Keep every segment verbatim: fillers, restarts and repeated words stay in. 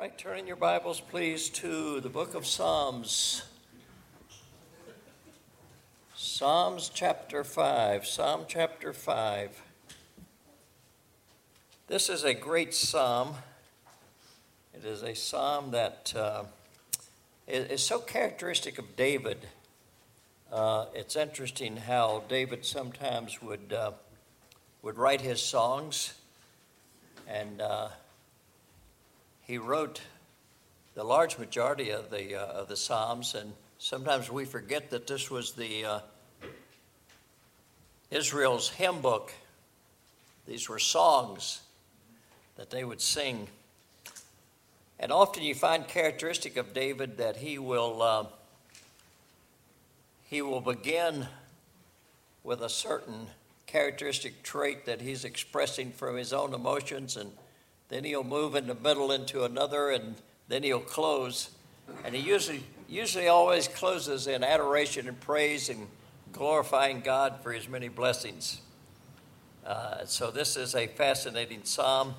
right, turn in your Bibles, please, to the book of Psalms. Psalms chapter five. Psalm chapter five. This is a great psalm. It is a psalm that uh, is so characteristic of David. Uh, it's interesting how David sometimes would uh, would write his songs, and uh, he wrote the large majority of the uh, of the Psalms, and sometimes we forget that this was the uh, Israel's hymn book. These were songs that they would sing, and often you find characteristic of David that he will uh, he will begin with a certain characteristic trait that he's expressing from his own emotions, and then he'll move in the middle into another, and then he'll close. And he usually usually always closes in adoration and praise and glorifying God for his many blessings. Uh, so this is a fascinating psalm.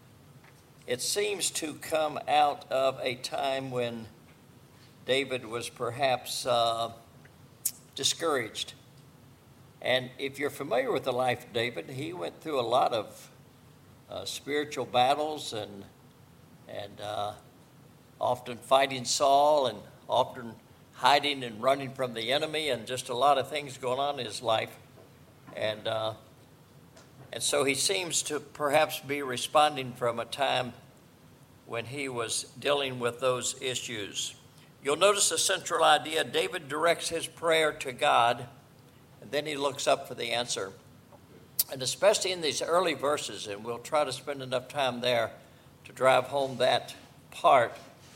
It seems to come out of a time when David was perhaps uh, discouraged. And if you're familiar with the life of David, he went through a lot of Uh, spiritual battles and and uh, often fighting Saul and often hiding and running from the enemy, and just a lot of things going on in his life. And uh, and so he seems to perhaps be responding from a time when he was dealing with those issues. You'll notice the central idea. David directs his prayer to God, and then he looks up for the answer. And especially in these early verses, and we'll try to spend enough time there to drive home that part.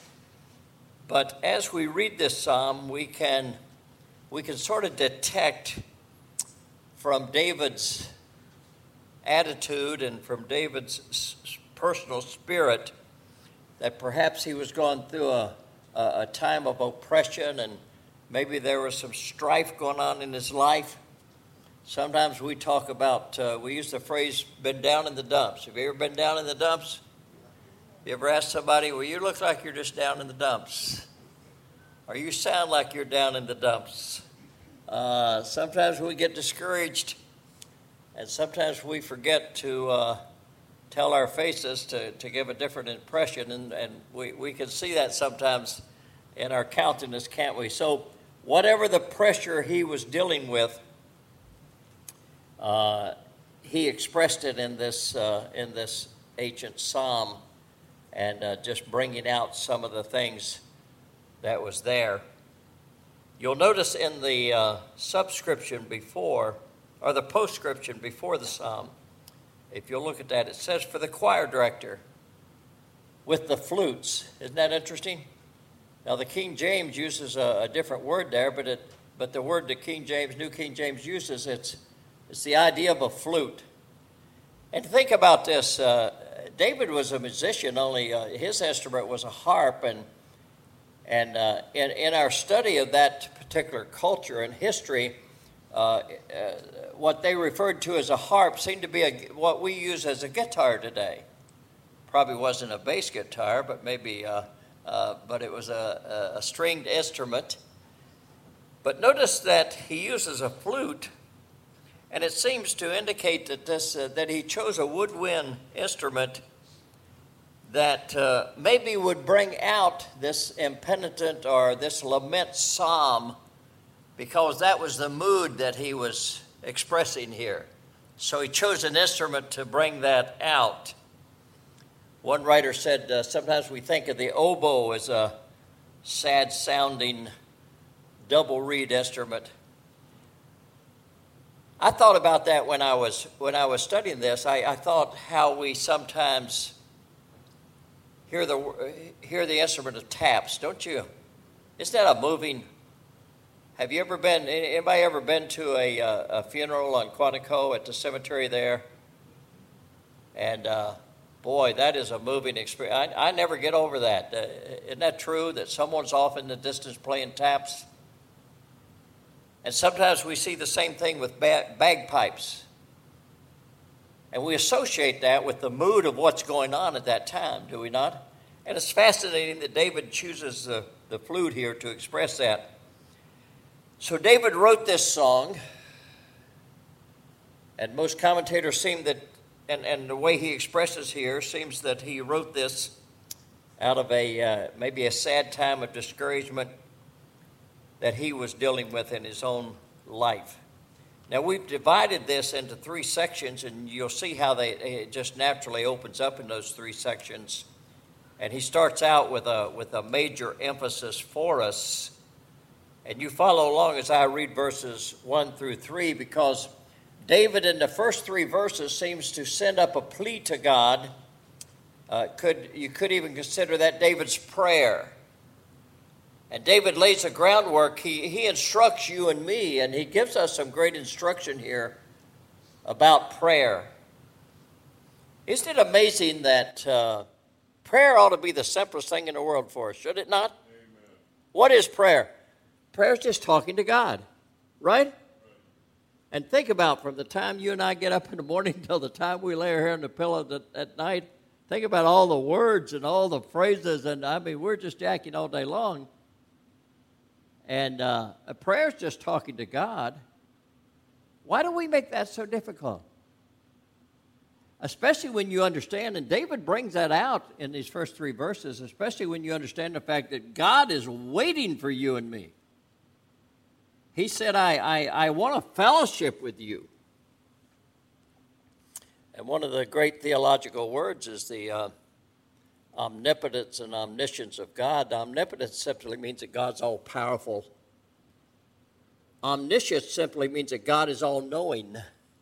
But as we read this psalm, we can we can sort of detect from David's attitude and from David's personal spirit that perhaps he was going through a, a, a time of oppression, and maybe there was some strife going on in his life. Sometimes we talk about, uh, we use the phrase, been down in the dumps. Have you ever been down in the dumps? You ever asked somebody, well, you look like you're just down in the dumps. Or you sound like you're down in the dumps. Uh, sometimes we get discouraged, and sometimes we forget to uh, tell our faces to, to give a different impression, and, and we, we can see that sometimes in our countenance, can't we? So whatever the pressure he was dealing with, Uh, he expressed it in this uh, in this ancient psalm, and uh, just bringing out some of the things that was there. You'll notice in the uh, subscription before, or the postscription before the psalm, if you'll look at that, it says, for the choir director with the flutes. Isn't that interesting? Now the King James uses a, a different word there, but it but the word that King James, New King James uses, it's It's the idea of a flute. And think about this. Uh, David was a musician, only uh, his instrument was a harp. And and uh, in, in our study of that particular culture and history, uh, uh, what they referred to as a harp seemed to be a, what we use as a guitar today. Probably wasn't a bass guitar, but maybe, uh, uh, but it was a, a stringed instrument. But notice that he uses a flute. And it seems to indicate that this uh, that he chose a woodwind instrument that uh, maybe would bring out this impenitent or this lament psalm, because that was the mood that he was expressing here. So he chose an instrument to bring that out. One writer said, uh, sometimes we think of the oboe as a sad-sounding double reed instrument. I thought about that when I was when I was studying this. I, I thought how we sometimes hear the hear the instrument of taps, don't you? Isn't that a moving? Have you ever been? Anybody ever been to a a funeral on Quantico at the cemetery there? And uh, boy, that is a moving experience. I, I never get over that. Uh, isn't that true that someone's off in the distance playing taps? And sometimes we see the same thing with bagpipes. And we associate that with the mood of what's going on at that time, do we not? And it's fascinating that David chooses the, the flute here to express that. So David wrote this song, and most commentators seem that, and, and the way he expresses here seems that he wrote this out of a uh, maybe a sad time of discouragement that he was dealing with in his own life. Now, we've divided this into three sections, and you'll see how they it just naturally opens up in those three sections. And he starts out with a with a major emphasis for us. And you follow along as I read verses one through three, because David in the first three verses seems to send up a plea to God. Uh, could you could even consider that David's prayer. And David lays the groundwork. He, he instructs you and me, and he gives us some great instruction here about prayer. Isn't it amazing that uh, prayer ought to be the simplest thing in the world for us, should it not? Amen. What is prayer? Prayer is just talking to God, right? right? And think about from the time you and I get up in the morning till the time we lay our head on the pillow at night, think about all the words and all the phrases, and I mean, we're just jacking all day long. And uh, a prayer is just talking to God. Why do we make that so difficult? Especially when you understand, and David brings that out in these first three verses, especially when you understand the fact that God is waiting for you and me. He said, I, I, I want a fellowship with you. And one of the great theological words is the uh, omnipotence and omniscience of God. Omnipotence simply means that God's all-powerful. Omniscience simply means that God is all-knowing.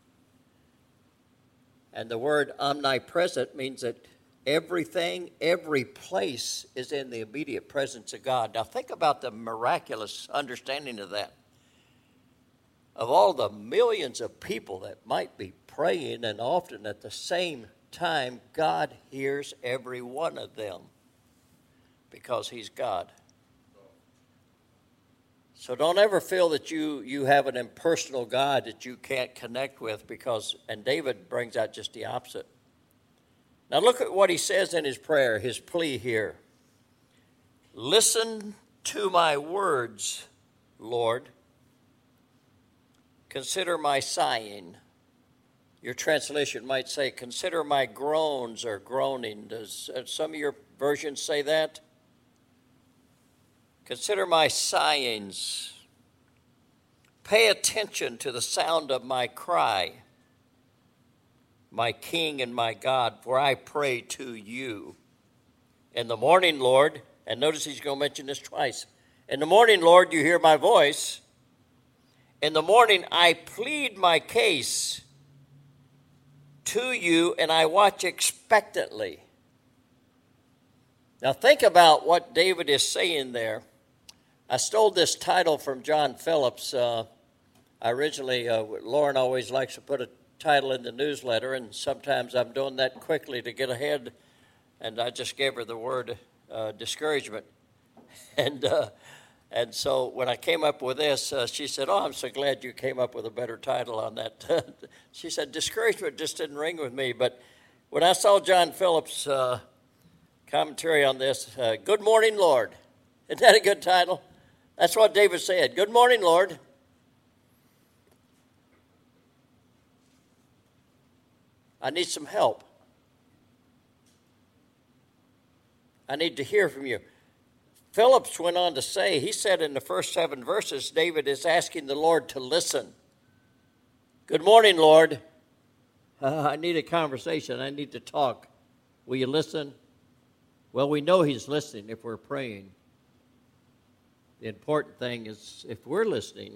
And the word omnipresent means that everything, every place is in the immediate presence of God. Now think about the miraculous understanding of that. Of all the millions of people that might be praying, and often at the same time, God hears every one of them because he's God. So don't ever feel that you, you have an impersonal God that you can't connect with, because, and David brings out just the opposite. Now look at what he says in his prayer, his plea here. Listen to my words, Lord. Consider my sighing. Your translation might say, consider my groans or groaning. Does uh, some of your versions say that? Consider my sighings. Pay attention to the sound of my cry, my King and my God, for I pray to you. In the morning, Lord, and notice he's going to mention this twice. In the morning, Lord, you hear my voice. In the morning, I plead my case to you, and I watch expectantly. Now think about what David is saying there. I stole this title from John Phillips. Uh, I originally, uh, Lauren always likes to put a title in the newsletter, and sometimes I'm doing that quickly to get ahead, and I just gave her the word uh, discouragement. And uh, and so when I came up with this, uh, she said, oh, I'm so glad you came up with a better title on that. She said, discouragement just didn't ring with me. But when I saw John Phillips' uh, commentary on this, uh, Good Morning, Lord. Isn't that a good title? That's what David said. Good morning, Lord. I need some help. I need to hear from you. Phillips went on to say, he said in the first seven verses, David is asking the Lord to listen. Good morning, Lord. Uh, I need a conversation. I need to talk. Will you listen? Well, we know he's listening if we're praying. The important thing is if we're listening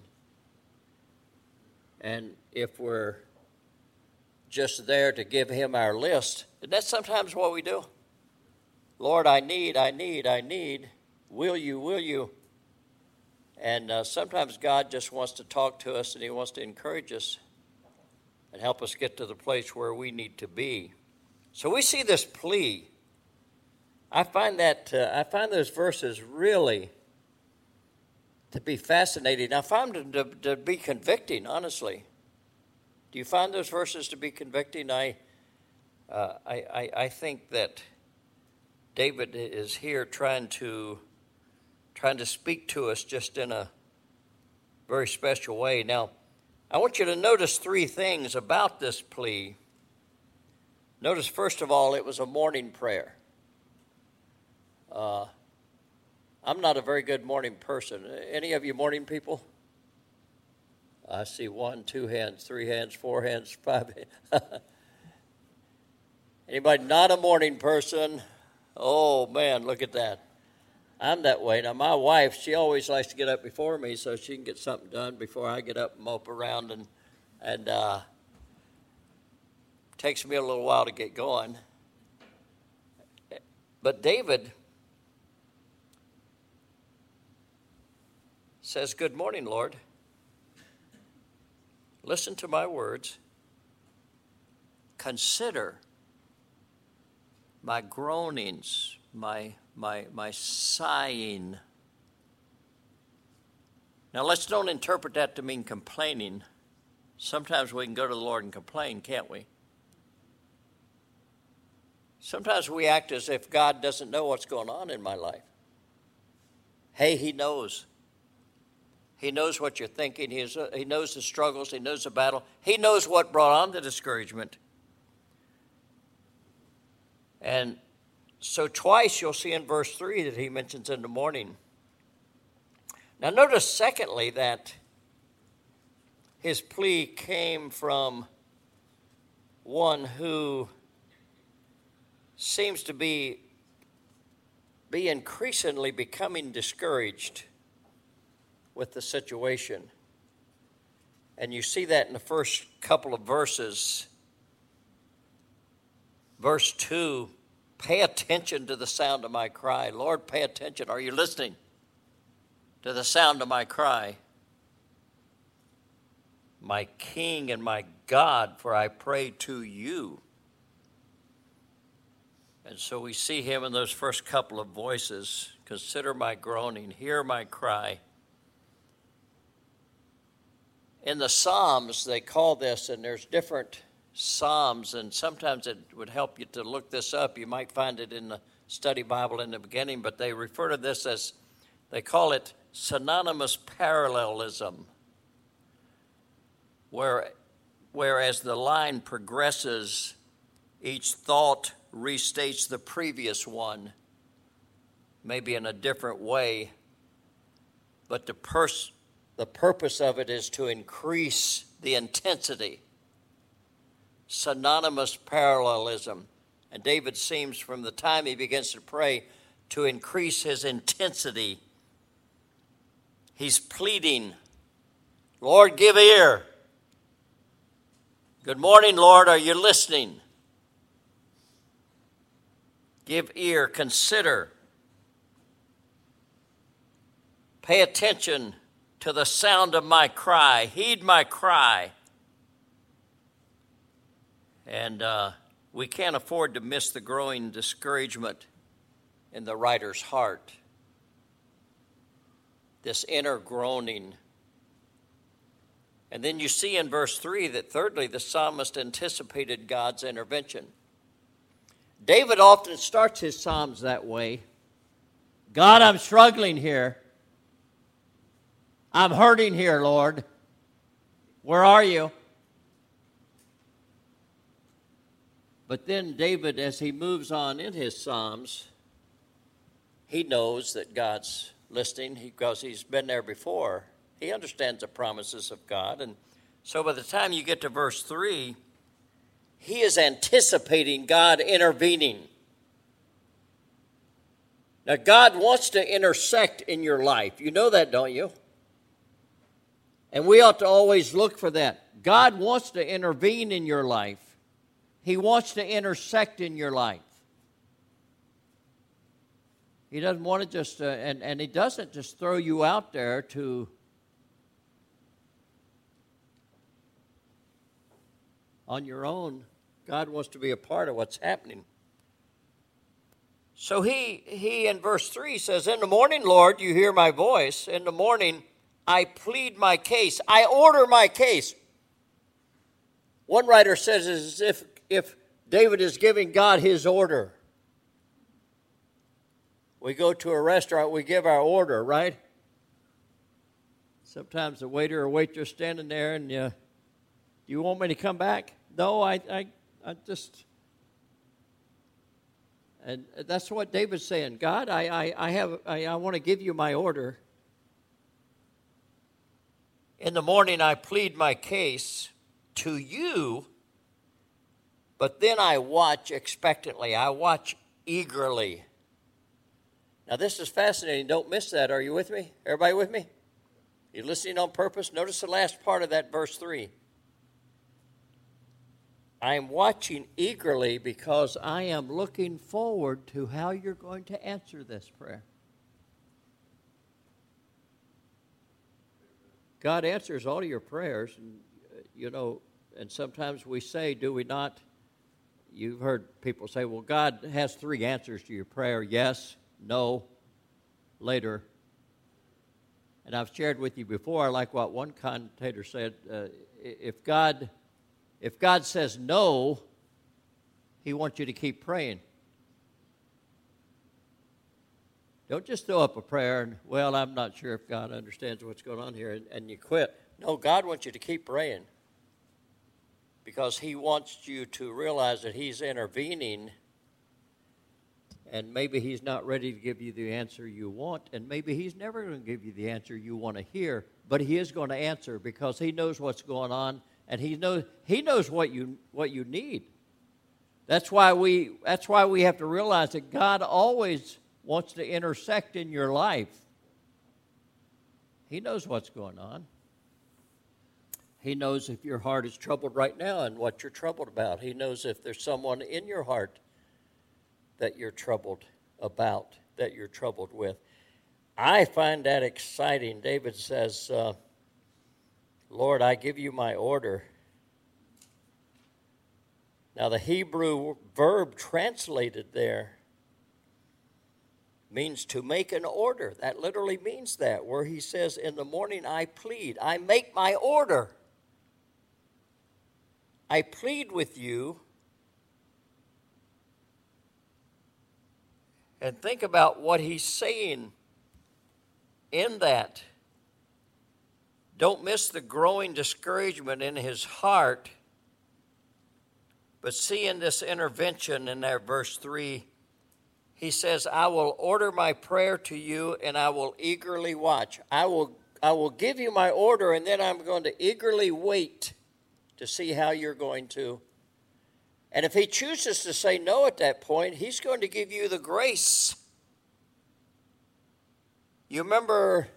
and if we're just there to give him our list, and that's sometimes what we do. Lord, I need, I need, I need. Will you, will you? And uh, sometimes God just wants to talk to us, and he wants to encourage us and help us get to the place where we need to be. So we see this plea. I find that uh, I find those verses really to be fascinating. I find them to, to be convicting, honestly. Do you find those verses to be convicting? I, uh, I, I, I think that David is here trying to trying to speak to us just in a very special way. Now, I want you to notice three things about this plea. Notice, first of all, it was a morning prayer. Uh, I'm not a very good morning person. Any of you morning people? I see one, two hands, three hands, four hands, five hands. Anybody not a morning person? Oh, man, look at that. I'm that way. Now, my wife, she always likes to get up before me so she can get something done before I get up and mope around, and and uh, takes me a little while to get going. But David says, "Good morning, Lord. Listen to my words. Consider my groanings, my my my sighing." Now, let's don't interpret that to mean complaining. Sometimes we can go to the Lord and complain, can't we? Sometimes we act as if God doesn't know what's going on in my life. Hey, he knows. He knows what you're thinking. He, is, uh, he knows the struggles. He knows the battle. He knows what brought on the discouragement. And so twice you'll see in verse three that he mentions in the morning. Now notice, secondly, that his plea came from one who seems to be, be increasingly becoming discouraged with the situation. And you see that in the first couple of verses. Verse two, pay attention to the sound of my cry. Lord, pay attention. Are you listening to the sound of my cry? My King and my God, for I pray to you. And so we see him in those first couple of voices. Consider my groaning, hear my cry. In the Psalms, they call this, and there's different Psalms, and sometimes it would help you to look this up. You might find it in the study Bible in the beginning, but they refer to this as, they call it synonymous parallelism, where, whereas the line progresses, each thought restates the previous one, maybe in a different way, but the pers- the purpose of it is to increase the intensity. Synonymous parallelism. And David seems, from the time he begins to pray, to increase his intensity. He's pleading, Lord, give ear. Good morning, Lord, are you listening? Give ear, consider. Pay attention to the sound of my cry. Heed my cry. And uh, we can't afford to miss the growing discouragement in the writer's heart. This inner groaning. And then you see in verse three that thirdly, the psalmist anticipated God's intervention. David often starts his psalms that way. God, I'm struggling here. I'm hurting here, Lord. Where are you? But then David, as he moves on in his Psalms, he knows that God's listening because he's been there before. He understands the promises of God. And so by the time you get to verse three, he is anticipating God intervening. Now, God wants to intersect in your life. You know that, don't you? And we ought to always look for that. God wants to intervene in your life. He wants to intersect in your life. He doesn't want to just, uh, and, and he doesn't just throw you out there to on your own. God wants to be a part of what's happening. So he, he in verse three says, in the morning, Lord, you hear my voice. In the morning, I plead my case. I order my case. One writer says it's as if, if David is giving God his order. We go to a restaurant, we give our order, right? Sometimes the waiter or waitress standing there and you, do you want me to come back? No, I, I, I just... And that's what David's saying. God, I, I, I have, I, I want to give you my order. In the morning, I plead my case to you, but then I watch expectantly. I watch eagerly. Now, this is fascinating. Don't miss that. Are you with me? Everybody with me? You listening on purpose? Notice the last part of that verse three. I am watching eagerly because I am looking forward to how you're going to answer this prayer. God answers all your prayers, and, you know, and sometimes we say, do we not? You've heard people say, well, God has three answers to your prayer: yes, no, later. And I've shared with you before, I like what one commentator said, uh, if God... If God says no, He wants you to keep praying. Don't just throw up a prayer and, well, I'm not sure if God understands what's going on here, and, and you quit. No, God wants you to keep praying because He wants you to realize that He's intervening, and maybe He's not ready to give you the answer you want, and maybe He's never going to give you the answer you want to hear, but He is going to answer because He knows what's going on. And he knows he knows what you what you need. That's why we that's why we have to realize that God always wants to intersect in your life. He knows what's going on. He knows if your heart is troubled right now and what you're troubled about. He knows if there's someone in your heart that you're troubled about, that you're troubled with. I find that exciting. David says, uh, Lord, I give you my order. Now, the Hebrew verb translated there means to make an order. That literally means that, where he says, in the morning I plead. I make my order. I plead with you. And think about what he's saying in that. Don't miss the growing discouragement in his heart. But see in this intervention in there, verse three, he says, I will order my prayer to you and I will eagerly watch. I will, I will give you my order and then I'm going to eagerly wait to see how you're going to. And if he chooses to say no at that point, he's going to give you the grace. You remember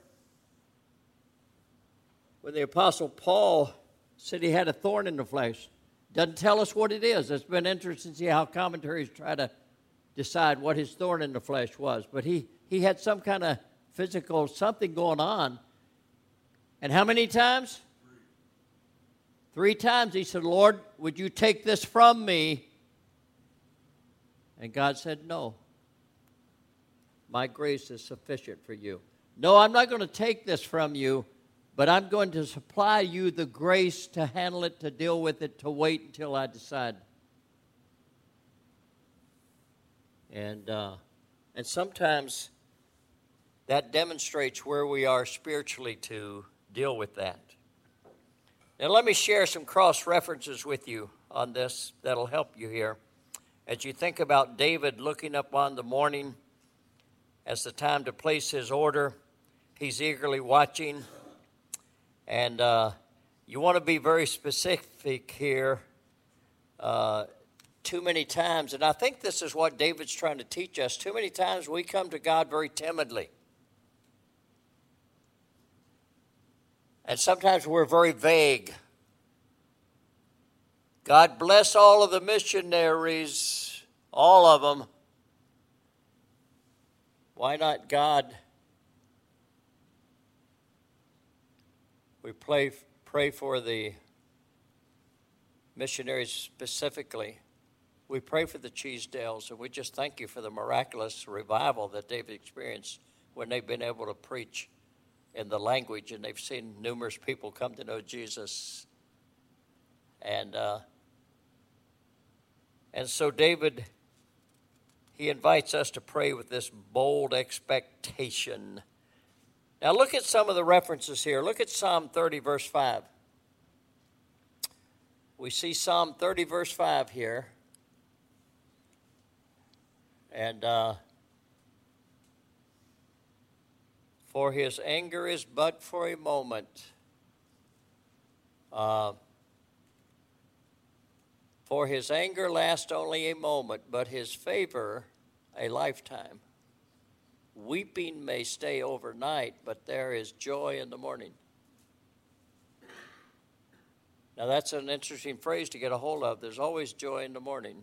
when the Apostle Paul said he had a thorn in the flesh. Doesn't tell us what it is. It's been interesting to see how commentaries try to decide what his thorn in the flesh was. But he, he had some kind of physical something going on. And how many times? Three. Three times he said, Lord, would you take this from me? And God said, no. My grace is sufficient for you. No, I'm not going to take this from you. But I'm going to supply you the grace to handle it, to deal with it, to wait until I decide. And uh, and sometimes that demonstrates where we are spiritually to deal with that. Now let me share some cross references with you on this that'll help you here. As you think about David looking up on the morning as the time to place his order, he's eagerly watching. And uh, you want to be very specific here. Uh, too many times, and I think this is what David's trying to teach us, too many times we come to God very timidly. And sometimes we're very vague. God bless all of the missionaries, all of them. Why not God? We pray, pray for the missionaries specifically. We pray for the Cheesedales, and we just thank you for the miraculous revival that they've experienced when they've been able to preach in the language, and they've seen numerous people come to know Jesus. And uh, and so David, he invites us to pray with this bold expectation. Now look at some of the references here. Look at Psalm thirty, verse five. We see Psalm thirty, verse five here. And uh, for his anger is but for a moment. Uh, for his anger lasts only a moment, but his favor a lifetime. Weeping may stay overnight, but there is joy in the morning. Now that's an interesting phrase to get a hold of. There's always joy in the morning.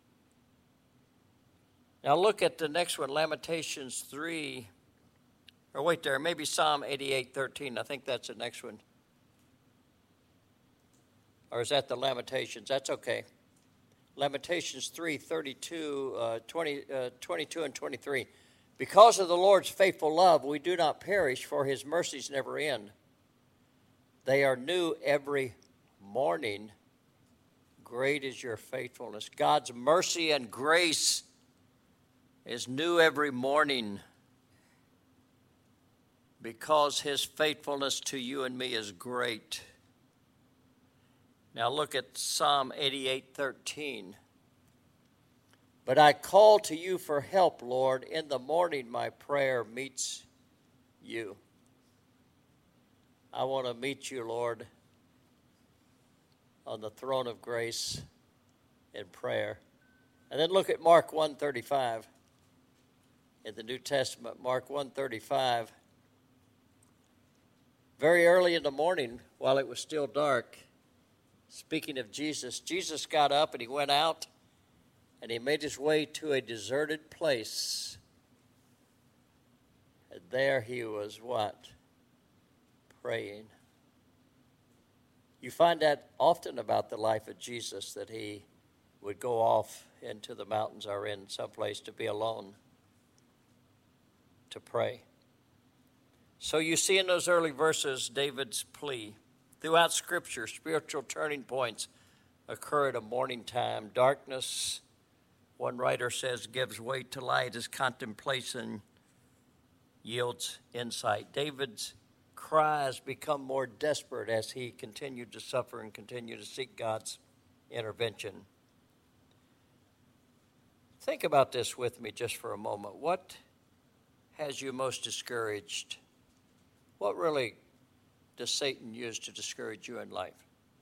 Now look at the next one, Lamentations three. Or wait there, maybe Psalm eighty-eight thirteen. I think that's the next one. Or is that the Lamentations? That's okay. Lamentations three, thirty-two, uh, twenty, uh, twenty-two and twenty-three. Because of the Lord's faithful love, we do not perish, for his mercies never end. They are new every morning. Great is your faithfulness. God's mercy and grace is new every morning because his faithfulness to you and me is great. Now look at Psalm eighty-eight thirteen. But I call to you for help, Lord. In the morning my prayer meets you. I want to meet you, Lord, on the throne of grace in prayer. And then look at Mark one thirty-five. In the New Testament, Mark one thirty-five. Very early in the morning, while it was still dark, speaking of Jesus, Jesus got up and he went out and he made his way to a deserted place. And there he was what? Praying. You find that often about the life of Jesus, that he would go off into the mountains or in some place to be alone, to pray. So you see in those early verses David's plea. Throughout Scripture, spiritual turning points occur at a morning time. Darkness, one writer says, gives way to light as contemplation yields insight. David's cries become more desperate as he continued to suffer and continued to seek God's intervention. Think about this with me just for a moment. What has you most discouraged? What really does Satan use to discourage you in life?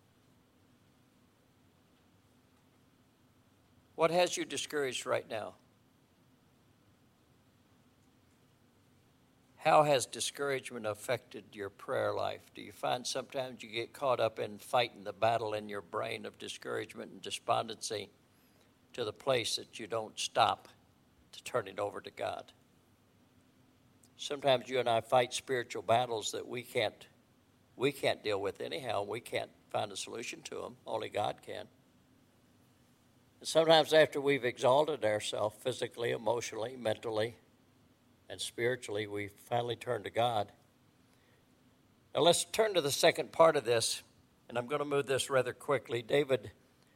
What has you discouraged right now? How has discouragement affected your prayer life? Do you find sometimes you get caught up in fighting the battle in your brain of discouragement and despondency to the place that you don't stop to turn it over to God? Sometimes you and I fight spiritual battles that we can't we can't deal with anyhow. We can't find a solution to them. Only God can. And sometimes after we've exalted ourselves physically, emotionally, mentally, and spiritually, we finally turn to God. Now let's turn to the second part of this, and I'm going to move this rather quickly. David,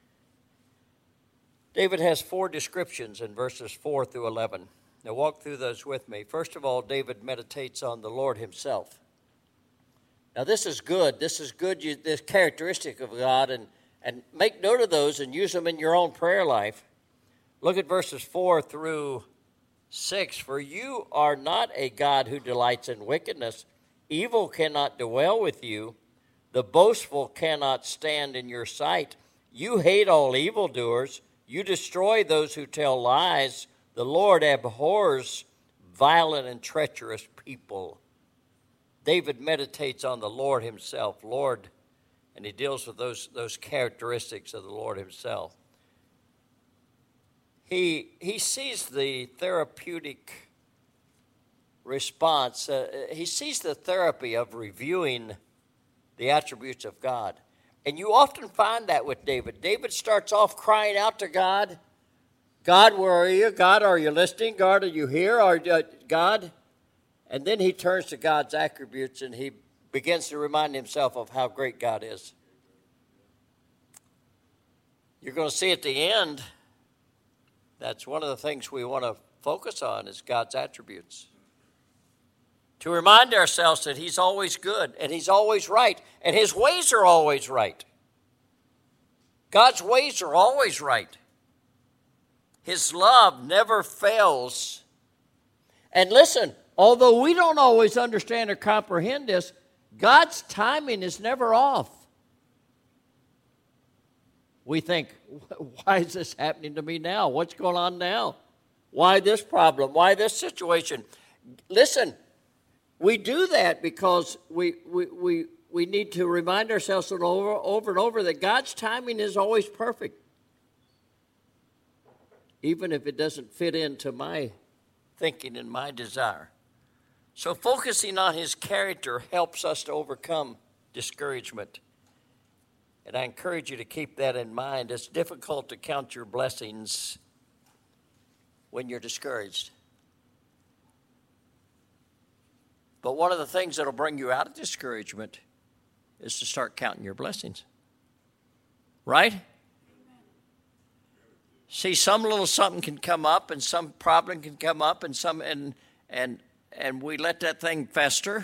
David has four descriptions in verses four through eleven. Now walk through those with me. First of all, David meditates on the Lord himself. Now this is good. This is good, you, this characteristic of God, and, and make note of those and use them in your own prayer life. Look at verses four through six. For you are not a God who delights in wickedness. Evil cannot dwell with you. The boastful cannot stand in your sight. You hate all evildoers. You destroy those who tell lies. The Lord abhors violent and treacherous people. David meditates on the Lord himself, Lord, and he deals with those, those characteristics of the Lord himself. He, he sees the therapeutic response. Uh, he sees the therapy of reviewing the attributes of God. And you often find that with David. David starts off crying out to God, God, where are you? God, are you listening? God, are you here? Are, uh, God? And then he turns to God's attributes and he begins to remind himself of how great God is. You're going to see at the end That's one of the things we want to focus on is God's attributes. To remind ourselves that he's always good and he's always right and his ways are always right. God's ways are always right. His love never fails. And listen, although we don't always understand or comprehend this, God's timing is never off. We think, why is this happening to me now? What's going on now? Why this problem? Why this situation? Listen, we do that because we we we, we need to remind ourselves over, over and over that God's timing is always perfect. Even if it doesn't fit into my thinking and my desire. So focusing on his character helps us to overcome discouragement. And I encourage you to keep that in mind. It's difficult to count your blessings when you're discouraged. But one of the things that will bring you out of discouragement is to start counting your blessings. Right? See, some little something can come up and some problem can come up and some and and and we let that thing fester.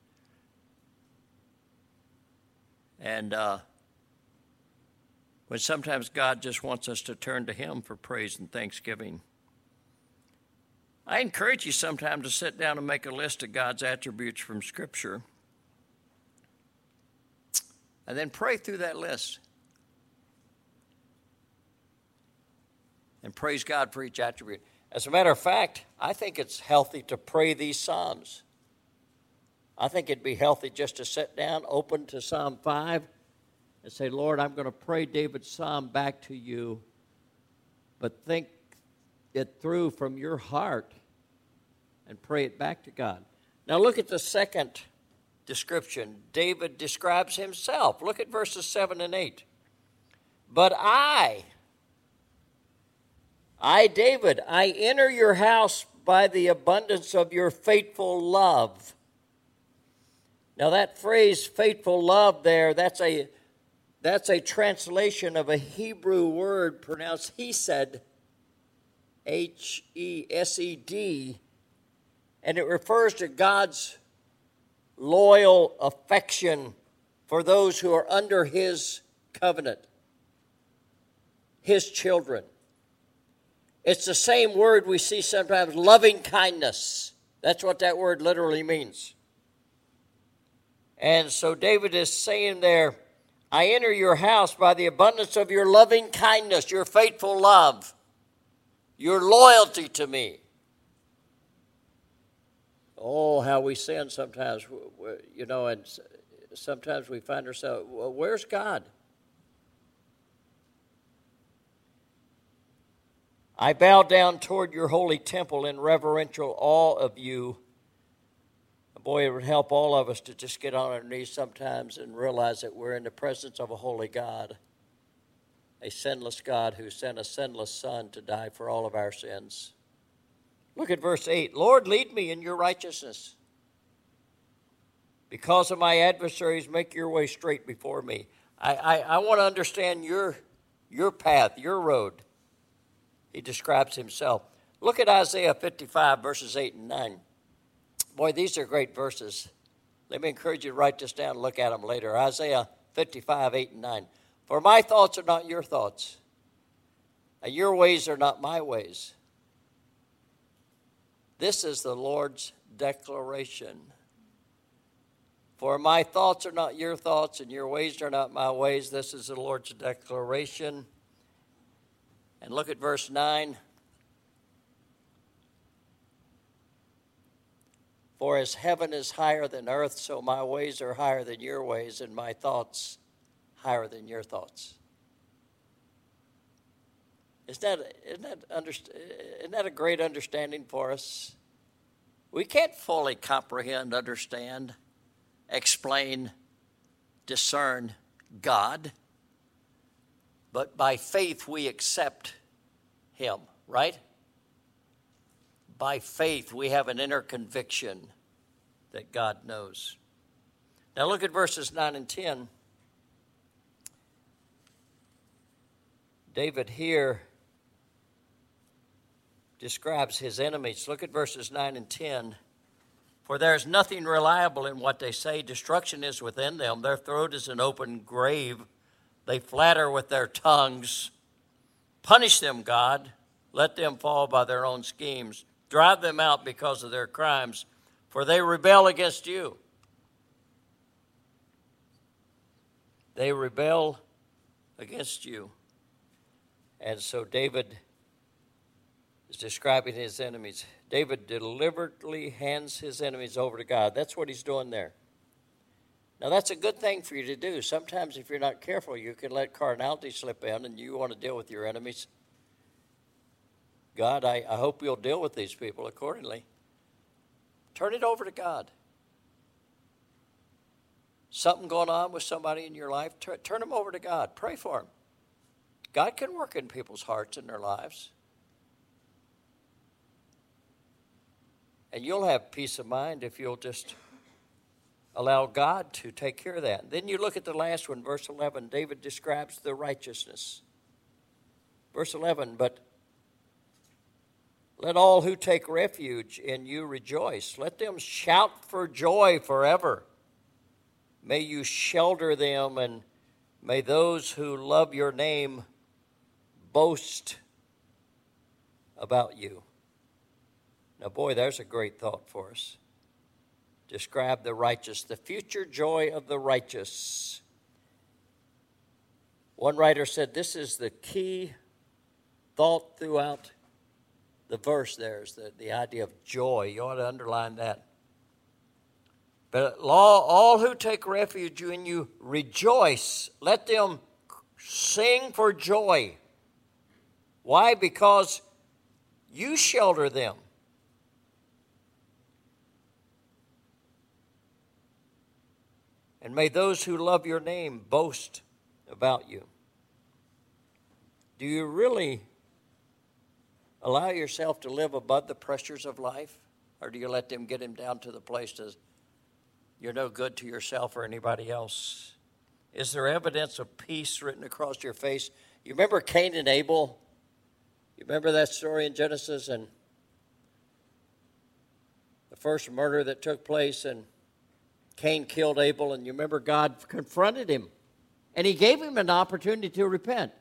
And uh, when sometimes God just wants us to turn to him for praise and thanksgiving. I encourage you sometime to sit down and make a list of God's attributes from Scripture. And then pray through that list. And praise God for each attribute. As a matter of fact, I think it's healthy to pray these Psalms. I think it'd be healthy just to sit down, open to Psalm five, and say, Lord, I'm going to pray David's Psalm back to you, but think it through from your heart and pray it back to God. Now look at the second description. David describes himself. Look at verses seven and eight. But I... I, David, I enter your house by the abundance of your faithful love. Now that phrase, faithful love there, that's a, that's a translation of a Hebrew word pronounced hesed, H E S E D, and it refers to God's loyal affection for those who are under his covenant, his children. It's the same word we see sometimes, loving kindness. That's what that word literally means. And so David is saying there, I enter your house by the abundance of your loving kindness, your faithful love, your loyalty to me. Oh, how we sin sometimes, you know, and sometimes we find ourselves, well, where's God? I bow down toward your holy temple in reverential awe of you. Boy, it would help all of us to just get on our knees sometimes and realize that we're in the presence of a holy God, a sinless God who sent a sinless Son to die for all of our sins. Look at verse eight. Lord, lead me in your righteousness. Because of my adversaries, make your way straight before me. I, I, I want to understand your, your path, your road. He describes himself. Look at Isaiah fifty-five, verses eight and nine. Boy, these are great verses. Let me encourage you to write this down and look at them later. Isaiah fifty-five, eight and nine. For my thoughts are not your thoughts, and your ways are not my ways. This is the Lord's declaration. For my thoughts are not your thoughts, and your ways are not my ways. This is the Lord's declaration. And look at verse nine. For as heaven is higher than earth, so my ways are higher than your ways, and my thoughts higher than your thoughts. Isn't that, isn't that, underst- isn't that a great understanding for us? We can't fully comprehend, understand, explain, discern God. But by faith we accept him, right? By faith we have an inner conviction that God knows. Now look at verses nine and ten. David here describes his enemies. Look at verses nine and ten. For there is nothing reliable in what they say. Destruction is within them. Their throat is an open grave. They flatter with their tongues. Punish them, God. Let them fall by their own schemes. Drive them out because of their crimes, for they rebel against you. They rebel against you. And so David is describing his enemies. David deliberately hands his enemies over to God. That's what he's doing there. Now, that's a good thing for you to do. Sometimes if you're not careful, you can let carnality slip in and you want to deal with your enemies. God, I, I hope you'll deal with these people accordingly. Turn it over to God. Something going on with somebody in your life, turn, turn them over to God. Pray for them. God can work in people's hearts and their lives. And you'll have peace of mind if you'll just allow God to take care of that. Then you look at the last one, verse eleven. David describes the righteousness. Verse eleven, but let all who take refuge in you rejoice. Let them shout for joy forever. May you shelter them, and may those who love your name boast about you. Now, boy, there's a great thought for us. Describe the righteous, the future joy of the righteous. One writer said this is the key thought throughout the verse there, is the, the idea of joy. You ought to underline that. But all who take refuge in you rejoice. Let them sing for joy. Why? Because you shelter them. And may those who love your name boast about you. Do you really allow yourself to live above the pressures of life? Or do you let them get him down to the place that you're no good to yourself or anybody else? Is there evidence of peace written across your face? You remember Cain and Abel? You remember that story in Genesis and the first murder that took place, and Cain killed Abel, and you remember God confronted him, and he gave him an opportunity to repent.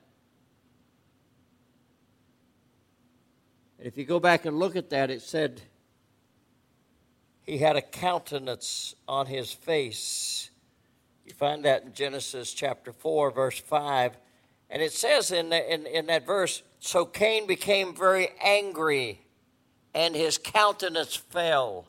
And if you go back and look at that, it said he had a countenance on his face. You find that in Genesis chapter four, verse five. And it says in, the, in, in that verse, so Cain became very angry, and his countenance fell.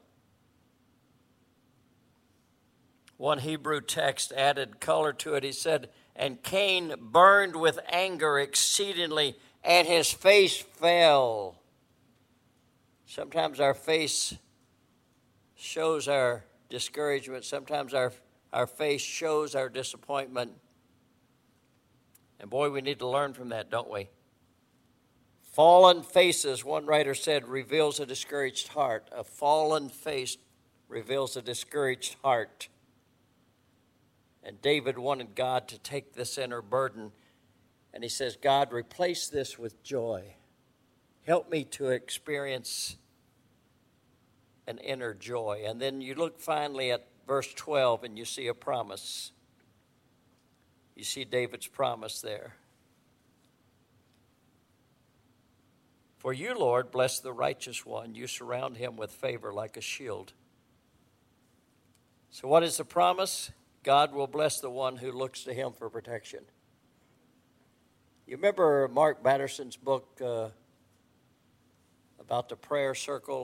One Hebrew text added color to it. He said, and Cain burned with anger exceedingly, and his face fell. Sometimes our face shows our discouragement. Sometimes our, our face shows our disappointment. And boy, we need to learn from that, don't we? Fallen faces, one writer said, reveals a discouraged heart. A fallen face reveals a discouraged heart. And David wanted God to take this inner burden. And he says, God, replace this with joy. Help me to experience an inner joy. And then you look finally at verse twelve and you see a promise. You see David's promise there. For you, Lord, bless the righteous one. You surround him with favor like a shield. So what is the promise? God will bless the one who looks to him for protection. You remember Mark Batterson's book uh, about the prayer circle?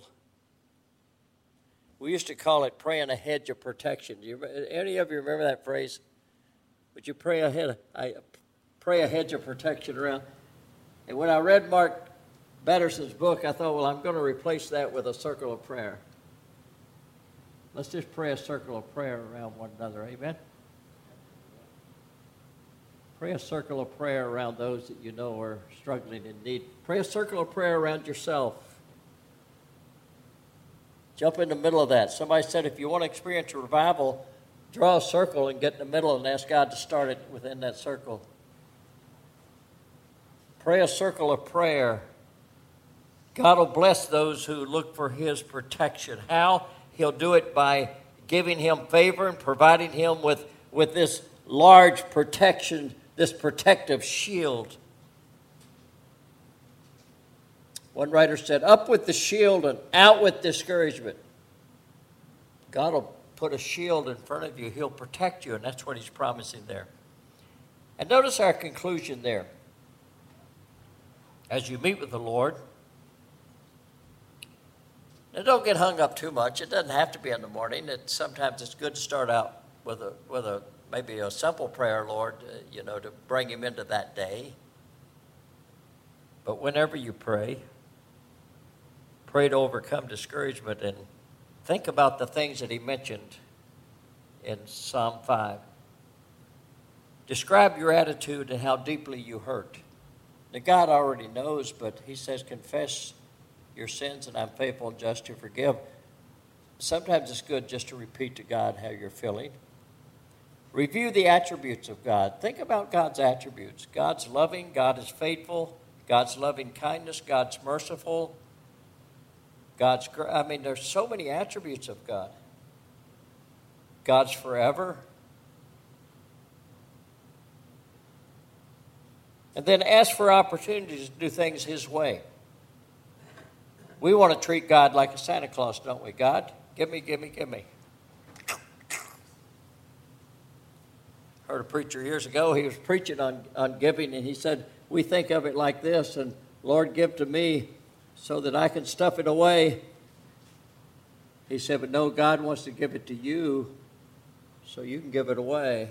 We used to call it praying a hedge of protection. Do you, any of you remember that phrase? Would you pray a, head, I, pray a hedge of protection around? And when I read Mark Batterson's book, I thought, well, I'm going to replace that with a circle of prayer. Let's just pray a circle of prayer around one another. Amen? Pray a circle of prayer around those that you know are struggling in need. Pray a circle of prayer around yourself. Jump in the middle of that. Somebody said if you want to experience a revival, draw a circle and get in the middle and ask God to start it within that circle. Pray a circle of prayer. God will bless those who look for his protection. How? He'll do it by giving him favor and providing him with, with this large protection, this protective shield. One writer said, up with the shield and out with discouragement. God will put a shield in front of you. He'll protect you, and that's what he's promising there. And notice our conclusion there. As you meet with the Lord, now don't get hung up too much. It doesn't have to be in the morning. It, sometimes it's good to start out with a with a maybe a simple prayer, Lord, uh, you know, to bring him into that day. But whenever you pray, pray to overcome discouragement and think about the things that he mentioned in Psalm five. Describe your attitude and how deeply you hurt. Now, God already knows, but he says, confess your sins, and I'm faithful and just to forgive. Sometimes it's good just to repeat to God how you're feeling. Review the attributes of God. Think about God's attributes. God's loving, God is faithful, God's loving kindness, God's merciful, God's, I mean, there's so many attributes of God. God's forever. And then ask for opportunities to do things his way. We want to treat God like a Santa Claus, don't we? God, give me, give me, give me. Heard a preacher years ago, he was preaching on, on giving, and he said, we think of it like this, and Lord, give to me so that I can stuff it away. He said, but no, God wants to give it to you so you can give it away.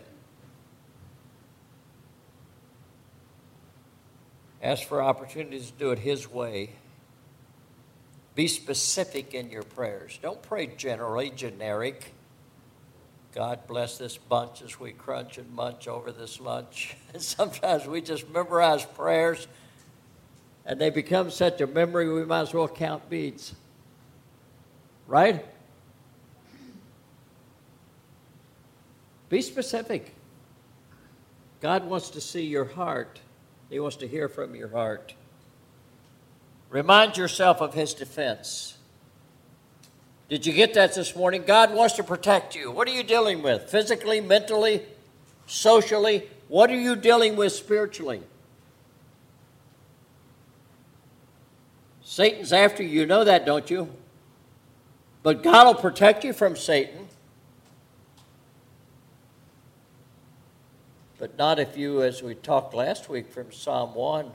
Ask for opportunities to do it his way. Be specific in your prayers. Don't pray generally, generic. God bless this bunch as we crunch and munch over this lunch. And sometimes we just memorize prayers, and they become such a memory we might as well count beads. Right? Be specific. God wants to see your heart. He wants to hear from your heart. Remind yourself of his defense. Did you get that this morning? God wants to protect you. What are you dealing with? Physically, mentally, socially? What are you dealing with spiritually? Satan's after you. You know that, don't you? But God will protect you from Satan. But not if you, as we talked last week from Psalm one,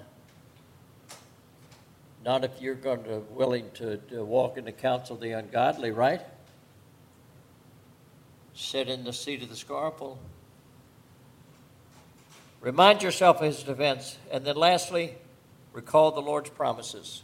not if you're going to willing to, to walk in the counsel of the ungodly, right? Sit in the seat of the scornful. Remind yourself of his defense. And then lastly, recall the Lord's promises.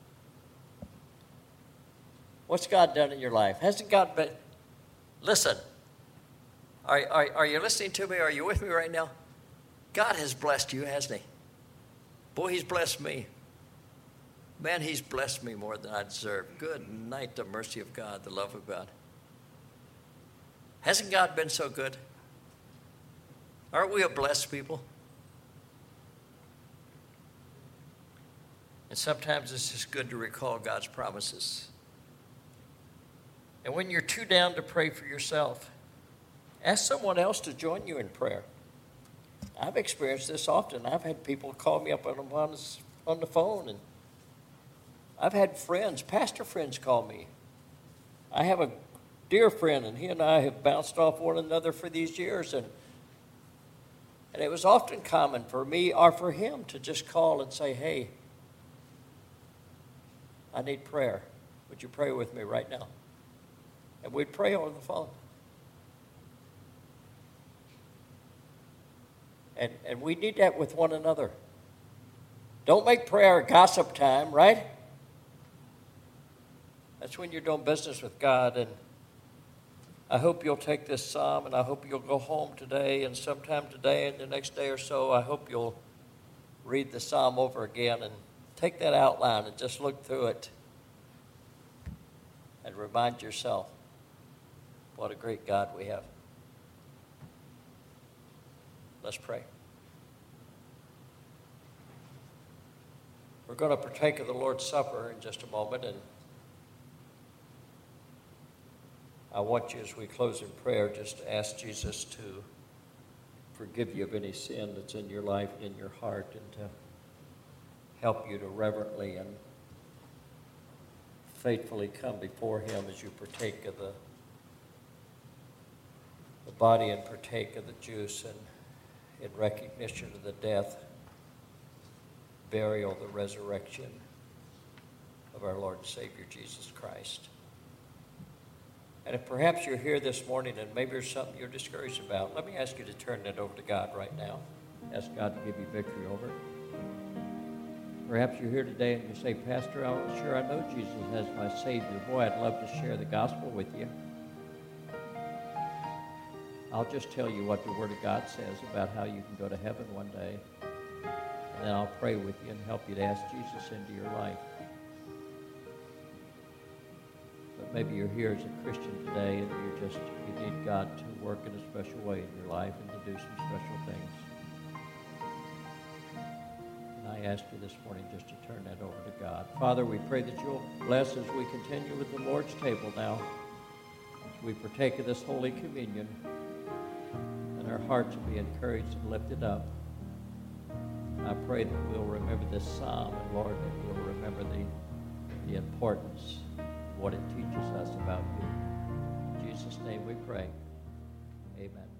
What's God done in your life? Hasn't God been... Listen, are, are, are you listening to me? Are you with me right now? God has blessed you, hasn't he? Boy, he's blessed me. Man, he's blessed me more than I deserve. Good night, the mercy of God, the love of God. Hasn't God been so good? Aren't we a blessed people? And sometimes it's just good to recall God's promises. And when you're too down to pray for yourself, ask someone else to join you in prayer. I've experienced this often. I've had people call me up on, on, on the phone, and I've had friends, pastor friends call me. I have a dear friend, and he and I have bounced off one another for these years, and and it was often common for me or for him to just call and say, hey, I need prayer. Would you pray with me right now? And we'd pray over the phone. And, and we need that with one another. Don't make prayer a gossip time, right? That's when you're doing business with God. And I hope you'll take this psalm, and I hope you'll go home today, and sometime today and the next day or so, I hope you'll read the psalm over again and take that outline and just look through it and remind yourself what a great God we have. Let's pray. We're going to partake of the Lord's Supper in just a moment, and I want you, as we close in prayer, just to ask Jesus to forgive you of any sin that's in your life and in your heart, and to help you to reverently and faithfully come before him as you partake of the, the body and partake of the juice, and in recognition of the death, burial, the resurrection of our Lord and Savior Jesus Christ. And if perhaps you're here this morning and maybe there's something you're discouraged about, let me ask you to turn that over to God right now. Ask God to give you victory over it. Perhaps you're here today and you say, Pastor, I'm sure I know Jesus as my Savior. Boy, I'd love to share the gospel with you. I'll just tell you what the Word of God says about how you can go to heaven one day. And then I'll pray with you and help you to ask Jesus into your life. But maybe you're here as a Christian today and you're just, you need God to work in a special way in your life and to do some special things. And I ask you this morning just to turn that over to God. Father, we pray that you'll bless as we continue with the Lord's table now, as we partake of this Holy Communion, and our hearts will be encouraged and lifted up. I pray that we'll remember this psalm, and Lord, that we'll remember the, the importance of what it teaches us about you. In Jesus' name we pray. Amen.